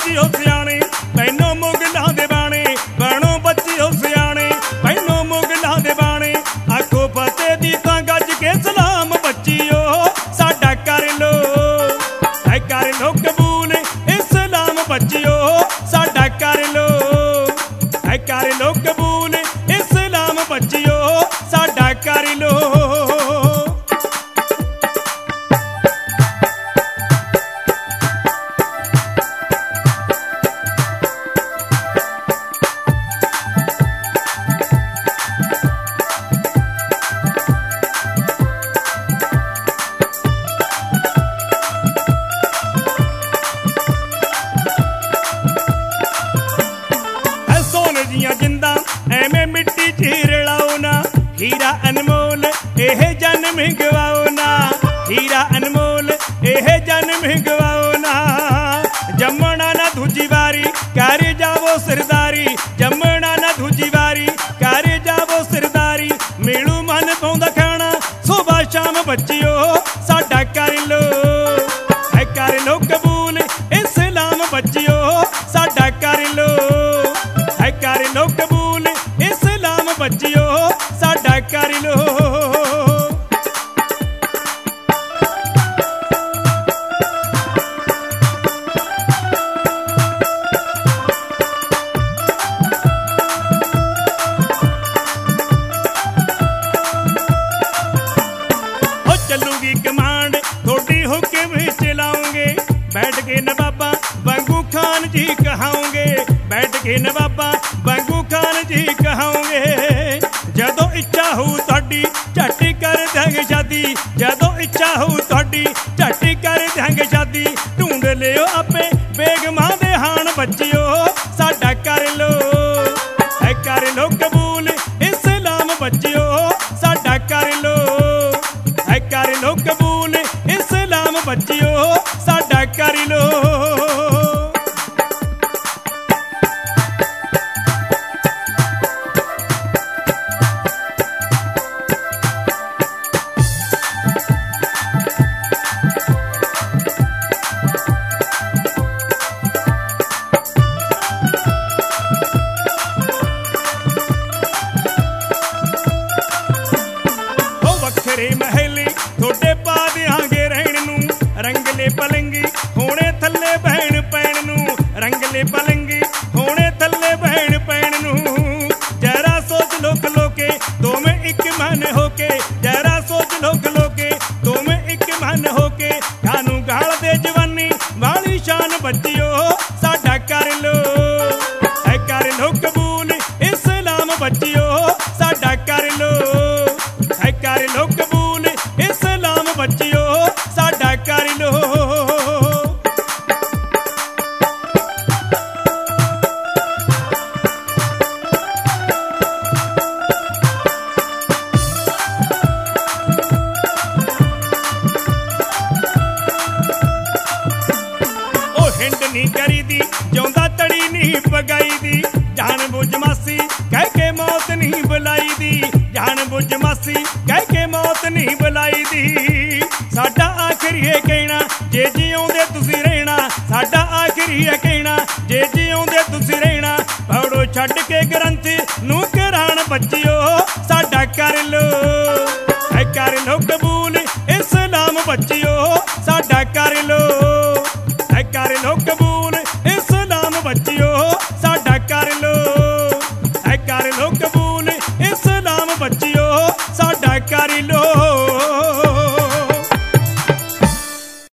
ਬੱਚਿਓ ਸਿਆਣੇ ਪੈਨੋ ਮੁਗਲਾਂ ਦੇ ਬਾਣੇ, ਬਣੋ ਬੱਚਿਓ ਸਿਆਣੇ ਪੈਨੋ ਮੁਗਲਾਂ ਦੇ ਬਾਣੇ। ਆਖੋ ਫਤਿਹ ਦੀ ਤਾਂ ਗੱਜ ਕੇ ਸਲਾਮ ਬੱਚਿਓ, ਸਾਡਾ ਕਰ ਲੋ ਕਬੂਲ ਇਸਲਾਮ ਬੱਚਿਓ, ਸਾਡਾ ਕਰ ਲੋ ਕਬੂਲ ਇਸਲਾਮ ਬੱਚਿਓ, ਸਾਡਾ ਕਰ ਲੋ। ਜਿੰਦਾ ਐਵੇਂ ਮਿੱਟੀ ਚ ਰਲਾਓ ਨਾ, ਹੀਰਾ ਅਨਮੋਲ ਇਹ ਜਨਮ ਗਵਾਓ ਨਾ, ਹੀਰਾ ਅਨਮੋਲ ਇਹ ਜਨਮ ਗਵਾਓ ਨਾ। ਜੰਮਣਾ ਨਾ ਦੂਜੀ ਵਾਰੀ ਕਰ ਜਾਵੋ ਸਰਦਾਰੀ, ਜੰਮਣਾ ਨਾ ਦੂਜੀ ਵਾਰੀ ਕਰ ਜਾਵੋ ਸਰਦਾਰੀ। ਮਿਲੂ ਮਨ ਪਾਉਂਦਾ ਖਾਣਾ ਸੁਬਾ ਸ਼ਾਮ ਬੱਚਿਓ, ਸਾਡਾ ਕਰ ਲੋ ਕਬੂਲ ਇਸਲਾਮ ਬੱਚਿਓ, ਸਾਡਾ ਕਰ ਲੋ ਕਬੂਲ ਇਸਲਾਮ ਬੱਚਿਓ, ਸਾਡਾ ਕਰ ਲੋ। ਉਹ ਚੱਲੂਗੀ ਕਮਾਂਡ ਥੋੜੀ ਹੁਕਮ ਚਲਾਉਂਗੇ, ਬੈਠ ਕੇ ਨਵਾਬਾਂ ਵਾਂਗੂ ਖਾਨ ਜੀ ਕਹਾਉਂਗੇ, ਬੈਠ ਕੇ ਨਵਾਬਾਂ ਵਾਂਗੂ ਖਾਨ ਜੀ ਕਹਾਉਂਗੇ। ਜਦੋਂ ਇੱਛਾ ਹੋਊ ਤੁਹਾਡੀ ਝੱਟ ਕਰ ਦਿਆਂਗੇ ਸ਼ਾਦੀ, ਜਦੋਂ ਇੱਛਾ ਹੋਊ ਤੁਹਾਡੀ ਝੱਟ ਕਰ ਦਿਆਂਗੇ ਸ਼ਾਦੀ। ਢੂੰਡ ਲਿਓ ਆਪੇ ਬੇਗਮਾਂ ਦੇ ਹਾਣ ਬੱਚਿਓ, ਸਾਡਾ ਕਰ ਲੋ ਕਬੂਲ ਇਸਲਾਮ ਬੱਚਿਓ, ਸਾਡਾ ਕਰ ਲੋ ਕਬੂਲ ਇਸਲਾਮ ਬੱਚਿਓ, ਸਾਡਾ ਕਰ ਲੋ। ਵੱਖਰੇ ਮਹਿਲੇ ਥੋੜੇ ਪਾ ਦਿਆਂਗੇ ਰਹਿਣ ਨੂੰ, ਰੰਗਲੇ ਪਲੰਗੀ ਹੋਣੇ ਥੱਲੇ ਬਹਿਣ ਪੈਣ ਨੂੰ, ਰੰਗਲੇ ਪਲੰਗੀ ਹੋਣੇ ਥੱਲੇ ਬਹਿਣ ਪੈਣ ਨੂੰ। ਜਰਾ ਸੋਚ ਲੋ ਖਲੋ ਕੇ ਦੋਵੇਂ ਇੱਕ ਮਨ ਹੋ ਕੇ, ਜਰਾ ਸੋਚ ਲੋ ਖਲੋ ਕੇ ਦੋਵੇਂ ਇੱਕ ਮਨ ਹੋ ਕੇ। ਕਾਨੂੰ ਗਾਲ ਦੇ ਜਵਾਨੀ ਵਾਲੀ ਸ਼ਾਨ ਬੱਚਿਓ, ਸਾਡਾ ਕਰ ਲੋ ਕਬੂਲ ਇਸਲਾਮ ਬੱਚਿਓ, ਸਾਡਾ ਕਰ ਲੋ ਕਬੂਲ ਇਸਲਾਮ ਬੱਚਿਓ, ਸਾਡਾ ਕਰ ਲੋ। ਉਹ ਹਿੰਡ ਨਹੀਂ ਕਰੀਦੀ ਜਿਉਂਦਾ ਤੜੀ ਨਹੀਂ ਪਗਾਈ ਦੀ, ਜਾਣ ਬੁੱਝ ਮਾਸੀ ਕਹਿ ਕੇ ਮੌਤ ਨਹੀਂ ਬੁਲਾਈ ਦੀ, ਜਾਣ ਬੁੱਝ ਮਾਸੀ ਕਹਿ ਕੇ ਮੌਤ ਨਹੀਂ ਬੁਲਾਈ ਦੀ। ਸਾਡਾ ਆਖਰੀ ਇਹ ਕਹਿਣਾ ਜੇ ਜਿਉਂਦੇ ਤੁਸੀਂ ਰਹਿਣਾ, ਸਾਡਾ ਆਖਰੀ ਇਹ ਕਹਿਣਾ ਜੇ ਜਿਉਂਦੇ ਤੁਸੀਂ ਰਹਿਣਾ। ਪੜੋ ਛੱਡ ਕੇ ਗ੍ਰੰਥ ਨੂੰ ਕੁਰਾਨ ਬੱਚਿਓ, ਸਾਡਾ ਕਰ ਲੋ